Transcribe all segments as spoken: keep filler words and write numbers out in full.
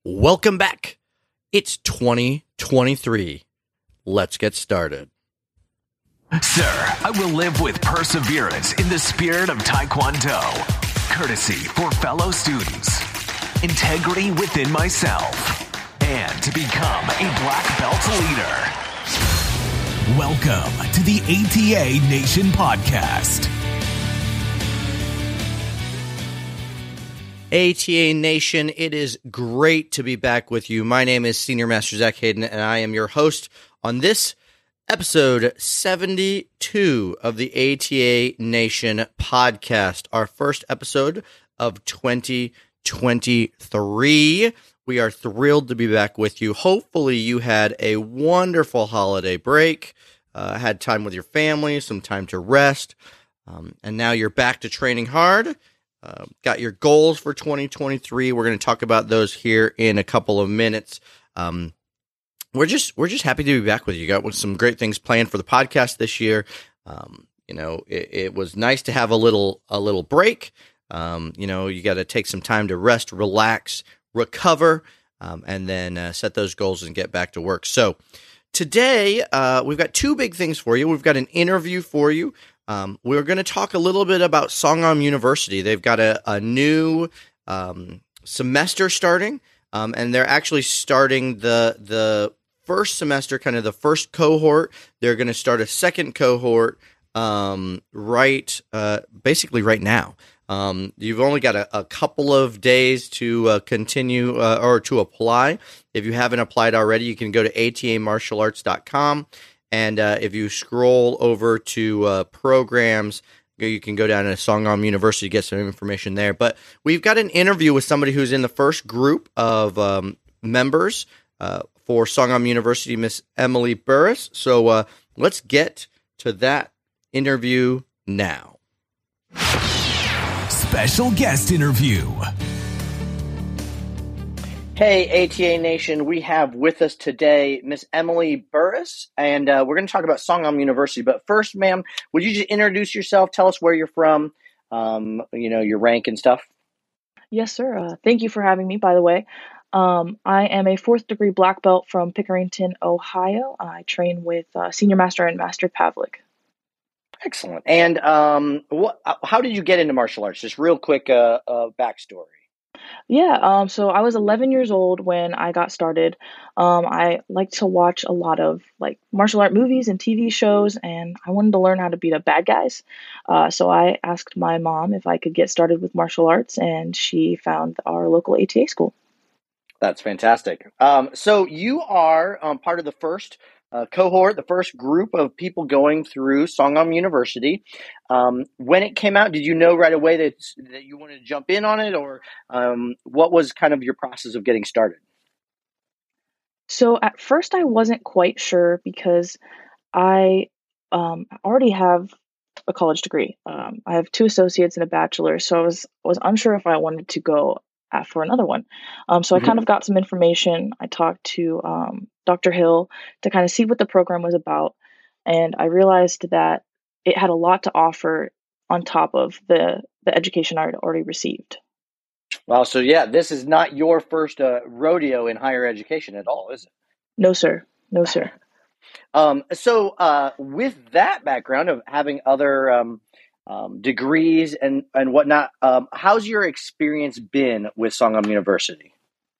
Welcome back. It's twenty twenty-three. Let's get started. Sir, I will live with perseverance in the spirit of Taekwondo. Courtesy for fellow students. Integrity within myself. And to become a black belt leader. Welcome to the A T A Nation Podcast. A T A Nation, it is great to be back with you. My name is Senior Master Zach Hayden, and I am your host on this episode seventy-two of the A T A Nation Podcast, our first episode of twenty twenty-three. We are thrilled to be back with you. Hopefully you had a wonderful holiday break, uh, had time with your family, some time to rest, um, and now you're back to training hard. Uh, got your goals for twenty twenty-three. We're going to talk about those here in a couple of minutes. Um, we're just we're just happy to be back with you. Got some great things planned for the podcast this year. Um, you know, it, it was nice to have a little a little break. Um, you know, you got to take some time to rest, relax, recover, um, and then uh, set those goals and get back to work. So today uh, we've got two big things for you. We've got an interview for you. Um, we're going to talk a little bit about Sangam University. They've got a, a new um, semester starting, um, and they're actually starting the the first semester, kind of the first cohort. They're going to start a second cohort um, right, uh, basically right now. Um, you've only got a, a couple of days to uh, continue uh, or to apply. If you haven't applied already, you can go to A T A martial arts dot com. And uh, if you scroll over to uh, programs, you can go down to Sangam University to get some information there. But we've got an interview with somebody who's in the first group of um, members uh, for Sangam University, Miss Emily Burris. So uh, let's get to that interview now. Special guest interview. Hey, A T A Nation, we have with us today Miss Emily Burris, and uh, we're going to talk about Sangam University. But first, ma'am, would you just introduce yourself, tell us where you're from, um, you know, your rank and stuff? Yes, sir. Uh, thank you for having me, by the way. Um, I am a fourth degree black belt from Pickerington, Ohio. I train with uh, Senior Master and Master Pavlik. Excellent. And um, what? How did you get into martial arts? Just real quick uh, uh, backstory. Yeah, um, so I was eleven years old when I got started. Um, I like to watch a lot of like martial art movies and T V shows, and I wanted to learn how to beat up bad guys. Uh, so I asked my mom if I could get started with martial arts, and she found our local A T A school. That's fantastic. Um, so you are um, part of the first uh, cohort, the first group of people going through Sangam University. Um, when it came out, did you know right away that that you wanted to jump in on it, or um, what was kind of your process of getting started? So at first I wasn't quite sure because I um, already have a college degree. Um, I have two associates and a bachelor, so I was was unsure if I wanted to go at, for another one. Um, so I Mm-hmm. kind of got some information. I talked to um, Doctor Hill to kind of see what the program was about, and I realized that it had a lot to offer on top of the the education I had already received. Well, so yeah, this is not your first uh, rodeo in higher education at all, is it? No, sir. No, sir. Um, so uh, with that background of having other um, um, degrees and, and whatnot, um, how's your experience been with Sangam University?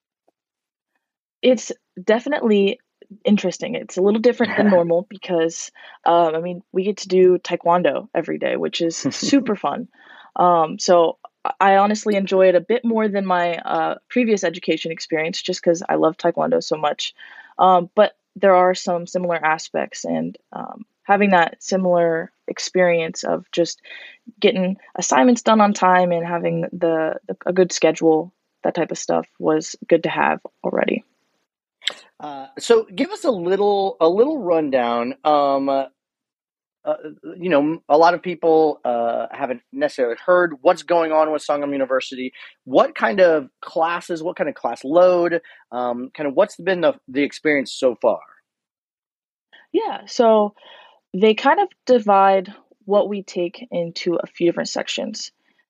It's definitely interesting. It's a little different than normal because, um, I mean, we get to do Taekwondo every day, which is super fun. Um, so I honestly enjoy it a bit more than my uh, previous education experience just because I love Taekwondo so much. Um, but there are some similar aspects, and um, having that similar experience of just getting assignments done on time and having the, the a good schedule, that type of stuff was good to have already. Uh, so give us a little a little rundown. Um, uh, uh, you know, a lot of people uh, haven't necessarily heard what's going on with Sangam University. What kind of classes, what kind of class load, um, kind of what's been the, the experience so far? Yeah, so they kind of divide what we take into a few different sections.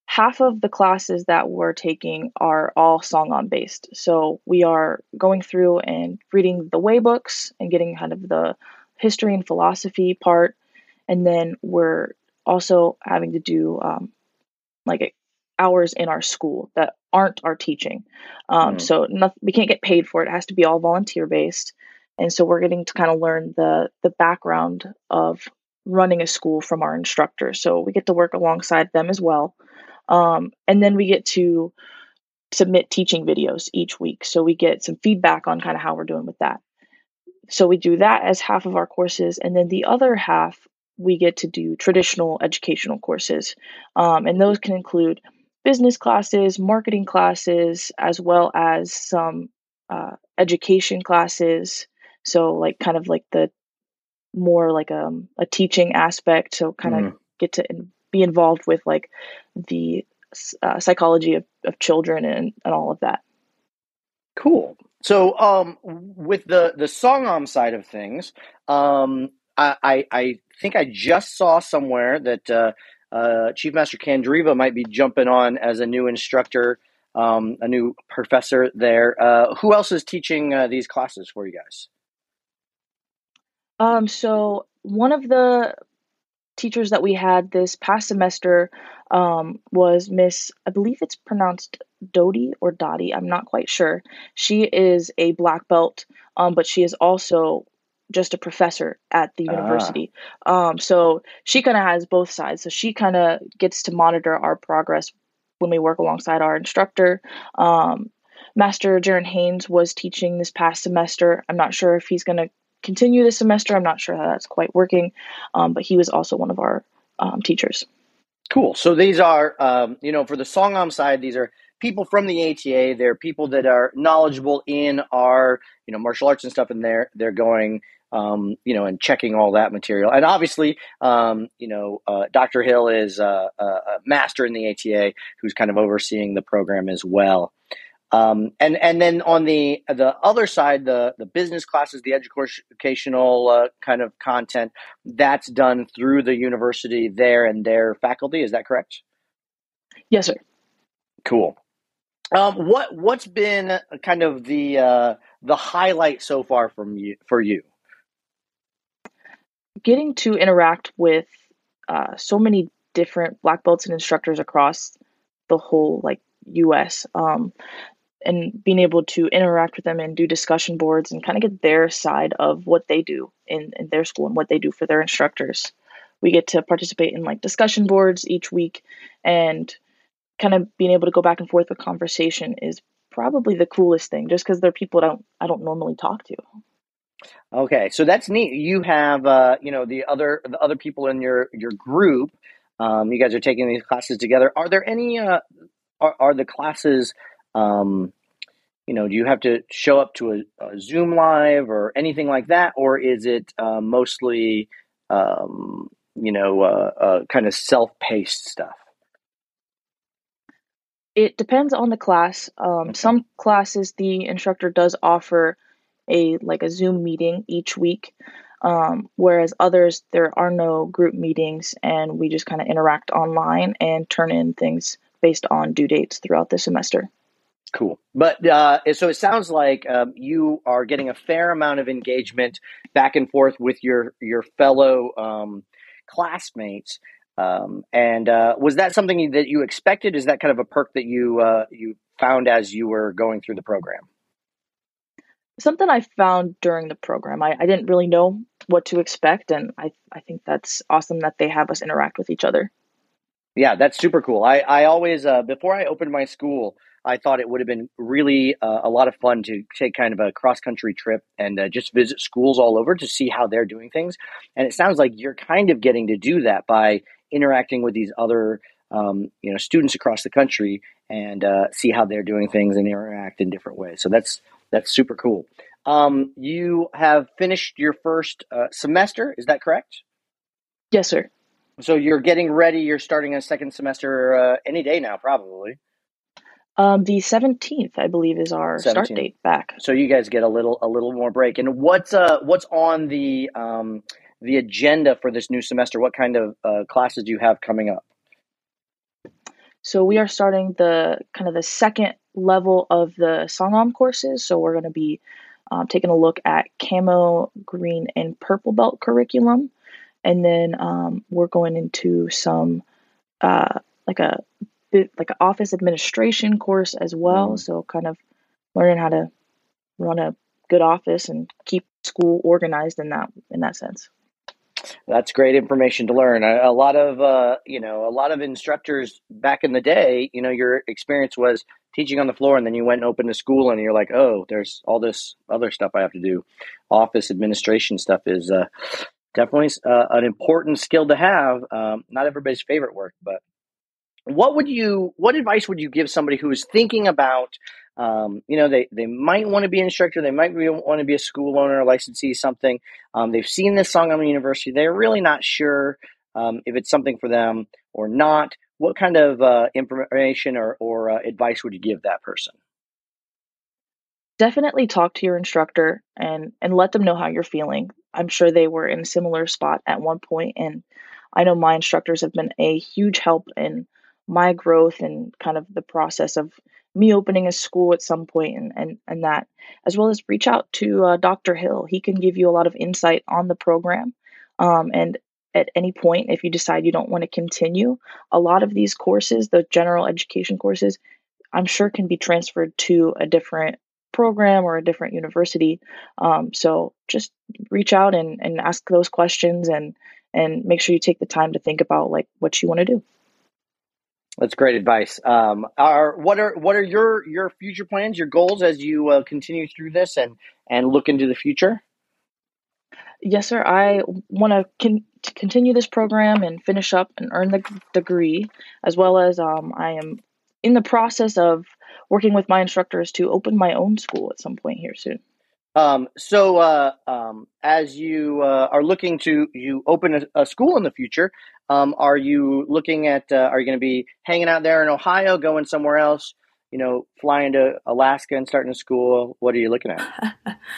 half of the classes that we're taking are all song-on based. So we are going through and reading the way books and getting kind of the history and philosophy part. And then we're also having to do um, like hours in our school that aren't our teaching. Um, Mm. so noth- we can't get paid for it. It has to be all volunteer based. And so we're getting to kind of learn the the background of running a school from our instructors. So we get to work alongside them as well. Um, and then we get to submit teaching videos each week. So we get some feedback on kind of how we're doing with that. So we do that as half of our courses. And then the other half, we get to do traditional educational courses. Um, and those can include business classes, marketing classes, as well as some uh, education classes. So, like, kind of like the more like um, a teaching aspect. So, kind of Mm. get to in, be involved with like the uh, psychology of, of children and, and all of that. Cool. So, um, with the the song-om side of things, um, I, I I think I just saw somewhere that uh, uh, Chief Master Kandriva might be jumping on as a new instructor, um, a new professor there. Uh, who else is teaching uh, these classes for you guys? Um, so one of the teachers that we had this past semester um, was Miss, I believe it's pronounced Dodie or Dottie, I'm not quite sure. She is a black belt, um, but she is also just a professor at the Ah, university. Um, so she kind of has both sides. So she kind of gets to monitor our progress when we work alongside our instructor. Um, Master Jaron Haynes was teaching this past semester. I'm not sure if he's going to continue this semester. I'm not sure how that's quite working, um, but he was also one of our um, teachers. cool. So these are, um, you know, for the song-om side, these are people from the A T A. They're people that are knowledgeable in our, you know, martial arts and stuff, and they're they're going, um, you know, and checking all that material. And obviously, um, you know, uh, Doctor Hill is uh, a, a master in the A T A who's kind of overseeing the program as well. Um, and and then on the the other side, the the business classes, the educational uh, kind of content, that's done through the university there and their faculty. Is that correct? Yes, sir. Cool. Um, what what's been kind of the uh, the highlight so far from you for you? Getting to interact with uh, so many different black belts and instructors across the whole like U S. Um, and being able to interact with them and do discussion boards and kind of get their side of what they do in, in their school and what they do for their instructors. We get to participate in like discussion boards each week, and kind of being able to go back and forth with conversation is probably the coolest thing, just because they're people I don't I don't normally talk to. Okay, so that's neat. You have uh, you know the other the other people in your your group. Um, you guys are taking these classes together. Are there any? Uh, are are the classes? Um, you know, do you have to show up to a, a Zoom live or anything like that, or is it uh, mostly, um, you know, uh, uh, kind of self-paced stuff? It depends on the class. Um, Okay. some classes the instructor does offer a like a Zoom meeting each week, um, whereas others there are no group meetings, and we just kind of interact online and turn in things based on due dates throughout the semester. Cool. But uh, so it sounds like um, you are getting a fair amount of engagement back and forth with your your fellow um, classmates. Um, and uh, was that something that you expected? Is that kind of a perk that you uh, you found as you were going through the program? Something I found during the program. I, I didn't really know what to expect, and I, I think that's awesome that they have us interact with each other. Yeah, that's super cool. I, I always, uh, before I opened my school, I thought it would have been really uh, a lot of fun to take kind of a cross country trip and uh, just visit schools all over to see how they're doing things. And it sounds like you're kind of getting to do that by interacting with these other, um, you know, students across the country and uh, see how they're doing things and interact in different ways. So that's that's super cool. Um, you have finished your first uh, semester, is that correct? Yes, sir. So you're getting ready. You're starting a second semester uh, any day now, probably. Um, the seventeenth, I believe, is our start seventeenth. date back. So you guys get a little a little more break. And what's uh what's on the um the agenda for this new semester? What kind of uh, classes do you have coming up? So we are starting the kind of the second level of the Sangam courses. So we're going to be um, taking a look at camo, green, and purple belt curriculum. And then um, we're going into some uh, like a bit like an office administration course as well. Mm. So kind of learning how to run a good office and keep school organized in that in that sense. That's great information to learn. A, a lot of, uh, you know, a lot of instructors back in the day, you know, your experience was teaching on the floor, and then you went and opened a school, and you're like, oh, there's all this other stuff I have to do. Office administration stuff is uh, definitely uh, an important skill to have. Um, not everybody's favorite work, but what would you, what advice would you give somebody who is thinking about, um, you know, they, they might want to be an instructor, they might be, want to be a school owner, a licensee, something. Um, they've seen this song on the university. They're really not sure um, if it's something for them or not. What kind of uh, information or, or uh, advice would you give that person? Definitely talk to your instructor and and let them know how you're feeling. I'm sure they were in a similar spot at one point, and I know my instructors have been a huge help in my growth and kind of the process of me opening a school at some point, and and, and that, as well as reach out to uh, Doctor Hill. He can give you a lot of insight on the program, um, and at any point, if you decide you don't want to continue, a lot of these courses, the general education courses, I'm sure can be transferred to a different program or a different university. Um, so just reach out and, and ask those questions, and and make sure you take the time to think about like what you want to do. That's great advice. Um, are what are what are your your future plans, your goals as you uh, continue through this and and look into the future? Yes, sir. I want to con- to continue this program and finish up and earn the g- degree, as well as um, I am in the process of working with my instructors to open my own school at some point here soon. Um, so, uh, um, as you uh, are looking to you open a, a school in the future, um, are you looking at? Uh, are you going to be hanging out there in Ohio, going somewhere else? You know, flying to Alaska and starting a school. What are you looking at?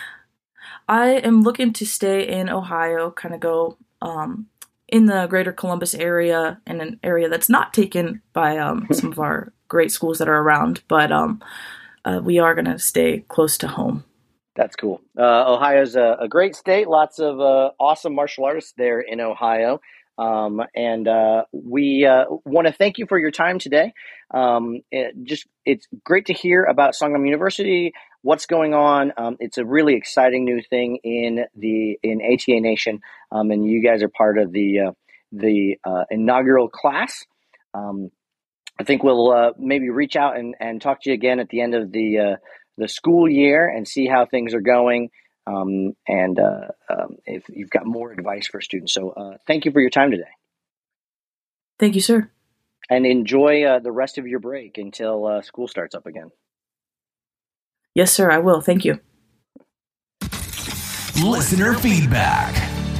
I am looking to stay in Ohio, kind of go um, in the greater Columbus area, in an area that's not taken by um, some of our great schools that are around, but um, uh, we are going to stay close to home. That's cool. Uh, Ohio's a, a great state. Lots of uh, awesome martial artists there in Ohio. Um, and uh, we uh, want to thank you for your time today. Um, it just it's great to hear about Sangam University, what's going on. Um, it's a really exciting new thing in the in A T A Nation, um, and you guys are part of the uh, the uh, inaugural class. Um, I think we'll uh, maybe reach out and, and talk to you again at the end of the uh, the school year and see how things are going. Um, and uh, um, if you've got more advice for students. So uh, thank you for your time today. Thank you, sir. And enjoy uh, the rest of your break until uh, school starts up again. Yes, sir, I will. Thank you. Listener feedback.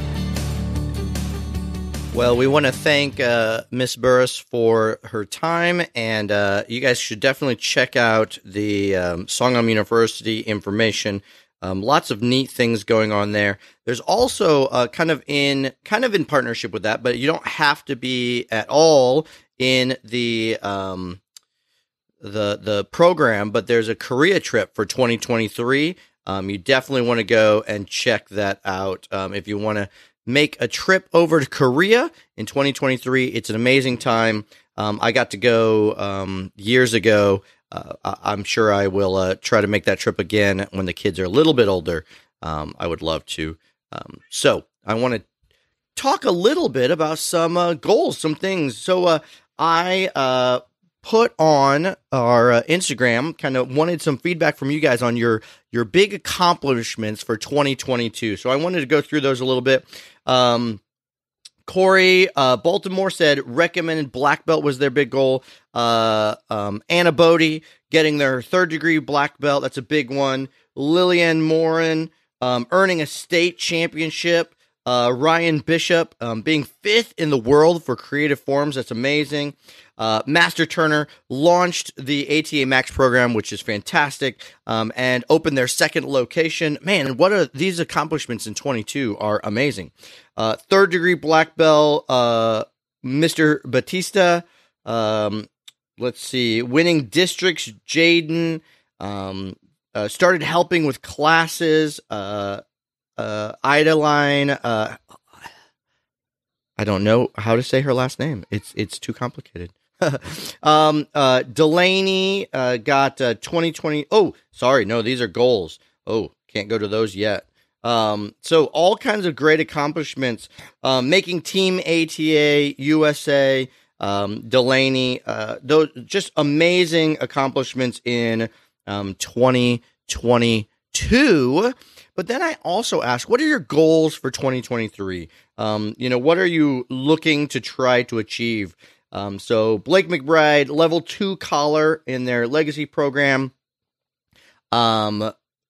Well, we want to thank uh, Miss Burris for her time, and uh, you guys should definitely check out the um, Sangam University information. Um, lots of neat things going on there. There's also uh, kind of in kind of in partnership with that, but you don't have to be at all in the um, the the program. But there's a Korea trip for twenty twenty-three. Um, you definitely want to go and check that out um, if you want to make a trip over to Korea in twenty twenty-three. It's an amazing time. Um, I got to go um, years ago. Uh, I- I'm sure I will uh, try to make that trip again when the kids are a little bit older. Um, I would love to. Um, so I want to talk a little bit about some uh, goals, some things. So uh, I uh, put on our uh, Instagram, kind of wanted some feedback from you guys on your your big accomplishments for twenty twenty-two. So I wanted to go through those a little bit. Um, Corey uh, Baltimore said recommended black belt was their big goal. Uh, um, Anna Bodie getting their third degree black belt. That's a big one. Lillian Morin um, earning a state championship. Uh, Ryan Bishop um, being fifth in the world for creative forms. That's amazing. Uh, Master Turner launched the A T A Max program, which is fantastic, um, and opened their second location. Man, what are these accomplishments in twenty-two are amazing. Uh, third degree black belt, uh, Mister Batista, um, let's see, winning districts, Jaden, um, uh, started helping with classes, uh, uh, Idaline, uh, I don't know how to say her last name. It's, it's too complicated. um, uh, Delaney, uh, got, uh, twenty twenty. Oh, sorry. No, these are goals. Oh, can't go to those yet. Um, so all kinds of great accomplishments, um, making Team A T A, U S A, um, Delaney, uh, those just amazing accomplishments in, um, twenty twenty-two. But then I also ask, what are your goals for twenty twenty-three? Um, you know, what are you looking to try to achieve? Um, so Blake McBride, level two collar in their legacy program. Um,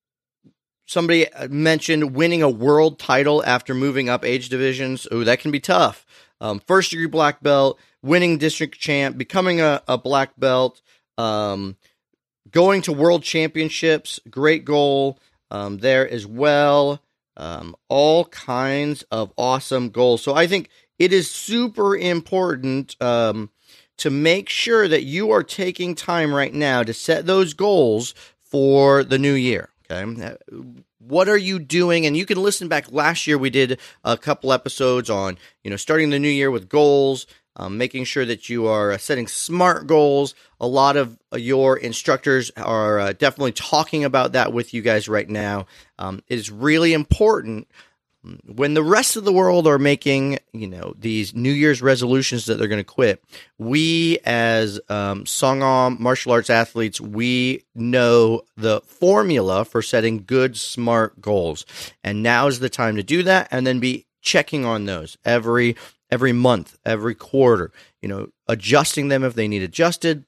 somebody mentioned winning a world title after moving up age divisions. Oh, that can be tough. Um, first degree black belt, winning district champ, becoming a, a black belt, um, going to world championships. Great goal, um, there as well. Um, all kinds of awesome goals. So I think it is super important um, to make sure that you are taking time right now to set those goals for the new year. Okay. What are you doing? And you can listen back. Last year, we did a couple episodes on, you know, starting the new year with goals, um, making sure that you are uh, setting SMART goals. A lot of uh, your instructors are uh, definitely talking about that with you guys right now. Um, it is really important when the rest of the world are making, you know, these New Year's resolutions that they're going to quit. We as um, Songam martial arts athletes, we know the formula for setting good, smart goals. And now is the time to do that and then be checking on those every every month, every quarter, you know, adjusting them if they need adjusted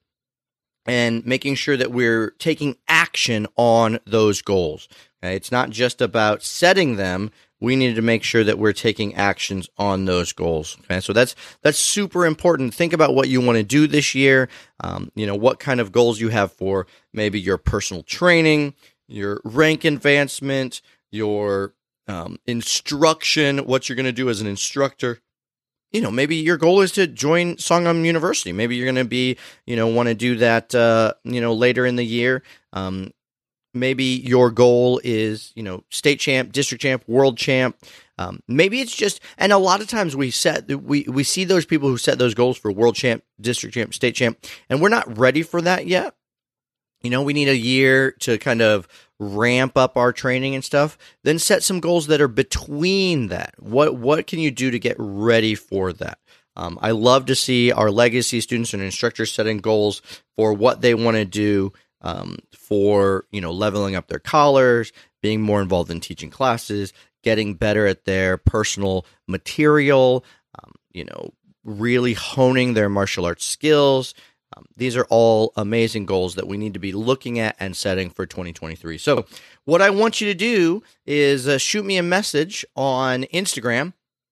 and making sure that we're taking action on those goals. Okay? It's not just about setting them. We need to make sure that we're taking actions on those goals. Okay, so that's that's super important. Think about what you want to do this year. Um, you know, what kind of goals you have for maybe your personal training, your rank advancement, your um, instruction, what you're going to do as an instructor. You know, maybe your goal is to join Songam University. Maybe you're going to be, you know, want to do that, uh, you know, later in the year. Um, Maybe your goal is, you know, state champ, district champ, world champ. Um, maybe it's just, and a lot of times we set, we, we see those people who set those goals for world champ, district champ, state champ, and we're not ready for that yet. You know, we need a year to kind of ramp up our training and stuff, then set some goals that are between that. What, what can you do to get ready for that? Um, I love to see our legacy students and instructors setting goals for what they want to do Um, for, you know, leveling up their collars, being more involved in teaching classes, getting better at their personal material, um, you know, really honing their martial arts skills. Um, these are all amazing goals that we need to be looking at and setting for twenty twenty-three. So what I want you to do is uh, shoot me a message on Instagram.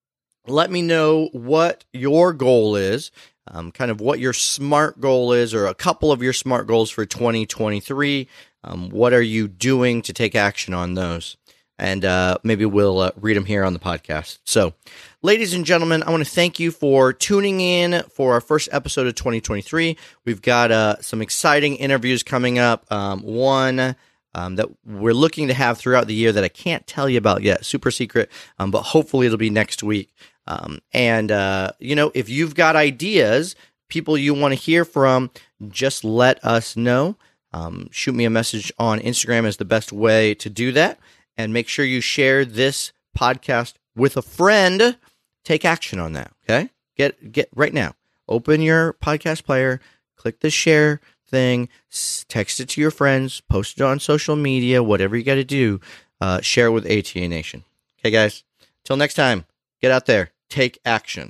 Let me know what your goal is. Um, kind of what your SMART goal is, or a couple of your SMART goals for twenty twenty-three. Um, what are you doing to take action on those? And uh, maybe we'll uh, read them here on the podcast. So, ladies and gentlemen, I want to thank you for tuning in for our first episode of twenty twenty-three. We've got uh, some exciting interviews coming up. Um, one um, that we're looking to have throughout the year that I can't tell you about yet, super secret, um, but hopefully it'll be next week. Um, and, uh, you know, if you've got ideas, people you want to hear from, just let us know. Um, shoot me a message on Instagram is the best way to do that. And make sure you share this podcast with a friend. Take action on that. Okay. Get, get right now, open your podcast player, click the share thing, text it to your friends, post it on social media, whatever you got to do, uh, share it with A T A Nation. Okay, guys, till next time, get out there. Take action.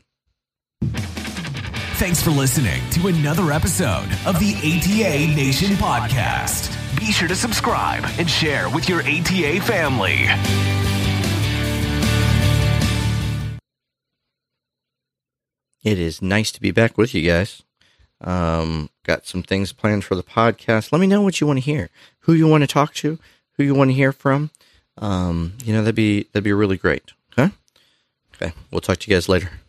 Thanks for listening to another episode of the A T A Nation podcast. Be sure to subscribe and share with your A T A family. It is nice to be back with you guys. Um, got some things planned for the podcast. Let me know what you want to hear, who you want to talk to, who you want to hear from. Um, you know, that'd be that'd be really great. Okay, we'll talk to you guys later.